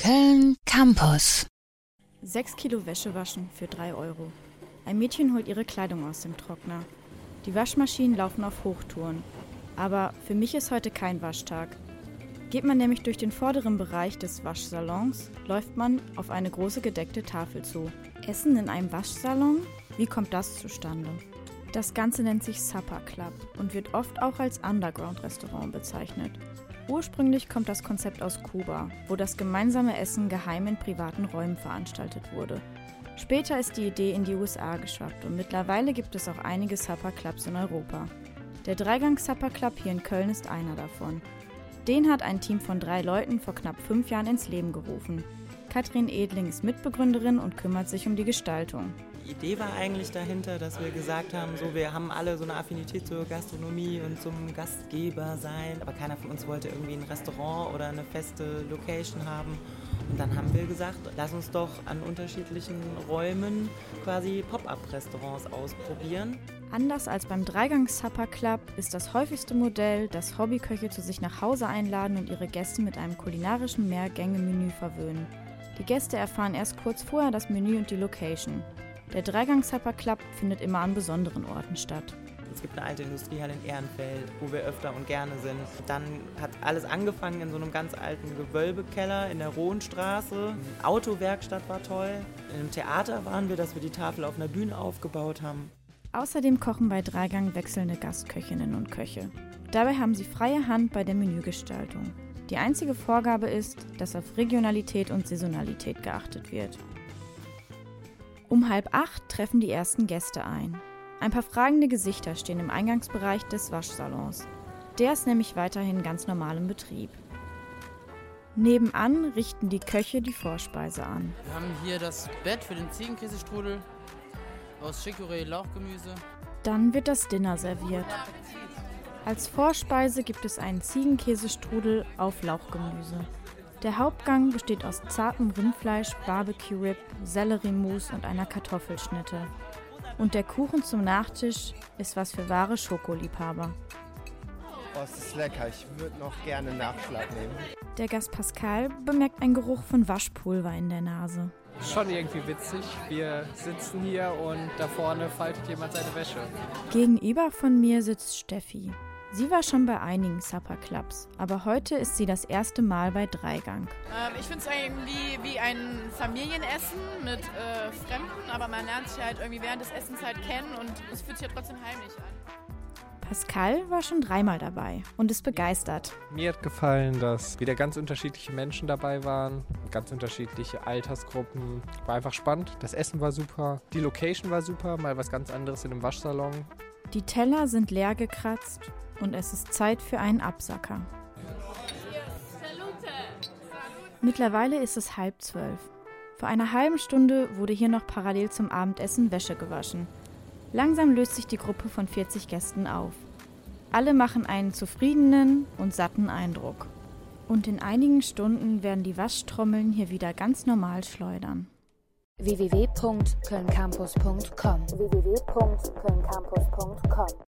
Köln Campus. 6 Kilo Wäsche waschen für 3 Euro. Ein Mädchen holt ihre Kleidung aus dem Trockner. Die Waschmaschinen laufen auf Hochtouren. Aber für mich ist heute kein Waschtag. Geht man nämlich durch den vorderen Bereich des Waschsalons, läuft man auf eine große gedeckte Tafel zu. Essen in einem Waschsalon? Wie kommt das zustande? Das Ganze nennt sich Supper Club und wird oft auch als Underground-Restaurant bezeichnet. Ursprünglich kommt das Konzept aus Kuba, wo das gemeinsame Essen geheim in privaten Räumen veranstaltet wurde. Später ist die Idee in die USA geschwappt und mittlerweile gibt es auch einige Supper Clubs in Europa. Der Dreigang Supper Club hier in Köln ist einer davon. Den hat ein Team von 3 Leuten vor knapp 5 Jahren ins Leben gerufen. Katrin Edling ist Mitbegründerin und kümmert sich um die Gestaltung. Die Idee war eigentlich dahinter, dass wir gesagt haben, wir haben alle so eine Affinität zur Gastronomie und zum Gastgeber sein, aber keiner von uns wollte irgendwie ein Restaurant oder eine feste Location haben. Und dann haben wir gesagt, lass uns doch an unterschiedlichen Räumen quasi Pop-up-Restaurants ausprobieren. Anders als beim Dreigang Supper Club ist das häufigste Modell, dass Hobbyköche zu sich nach Hause einladen und ihre Gäste mit einem kulinarischen Mehrgänge-Menü verwöhnen. Die Gäste erfahren erst kurz vorher das Menü und die Location. Der Dreigang Supper Club findet immer an besonderen Orten statt. Es gibt eine alte Industriehalle in Ehrenfeld, wo wir öfter und gerne sind. Dann hat alles angefangen in so einem ganz alten Gewölbekeller in der Rohnstraße. Eine Autowerkstatt war toll. In einem Theater waren wir, dass wir die Tafel auf einer Bühne aufgebaut haben. Außerdem kochen bei Dreigang wechselnde Gastköchinnen und Köche. Dabei haben sie freie Hand bei der Menügestaltung. Die einzige Vorgabe ist, dass auf Regionalität und Saisonalität geachtet wird. Um 7:30 treffen die ersten Gäste ein. Ein paar fragende Gesichter stehen im Eingangsbereich des Waschsalons. Der ist nämlich weiterhin ganz normal im Betrieb. Nebenan richten die Köche die Vorspeise an. Wir haben hier das Bett für den Ziegenkäsestrudel aus Chicorée Lauchgemüse. Dann wird das Dinner serviert. Als Vorspeise gibt es einen Ziegenkäsestrudel auf Lauchgemüse. Der Hauptgang besteht aus zartem Rindfleisch, Barbecue-Rib, Selleriemousse und einer Kartoffelschnitte. Und der Kuchen zum Nachtisch ist was für wahre Schokoliebhaber. Oh, es ist lecker. Ich würde noch gerne Nachschlag nehmen. Der Gast Pascal bemerkt einen Geruch von Waschpulver in der Nase. Schon irgendwie witzig. Wir sitzen hier und da vorne faltet jemand seine Wäsche. Gegenüber von mir sitzt Steffi. Sie war schon bei einigen Supper Clubs, aber heute ist sie das erste Mal bei Dreigang. Ich finde es irgendwie wie ein Familienessen mit Fremden, aber man lernt sich halt irgendwie während des Essens halt kennen und es fühlt sich ja trotzdem heimlich an. Pascal war schon 3-mal dabei und ist begeistert. Mir hat gefallen, dass wieder ganz unterschiedliche Menschen dabei waren, ganz unterschiedliche Altersgruppen. War einfach spannend. Das Essen war super, die Location war super, mal was ganz anderes in einem Waschsalon. Die Teller sind leer gekratzt und es ist Zeit für einen Absacker. Mittlerweile ist es 11:30. Vor einer halben Stunde wurde hier noch parallel zum Abendessen Wäsche gewaschen. Langsam löst sich die Gruppe von 40 Gästen auf. Alle machen einen zufriedenen und satten Eindruck. Und in einigen Stunden werden die Waschtrommeln hier wieder ganz normal schleudern. www.kölncampus.com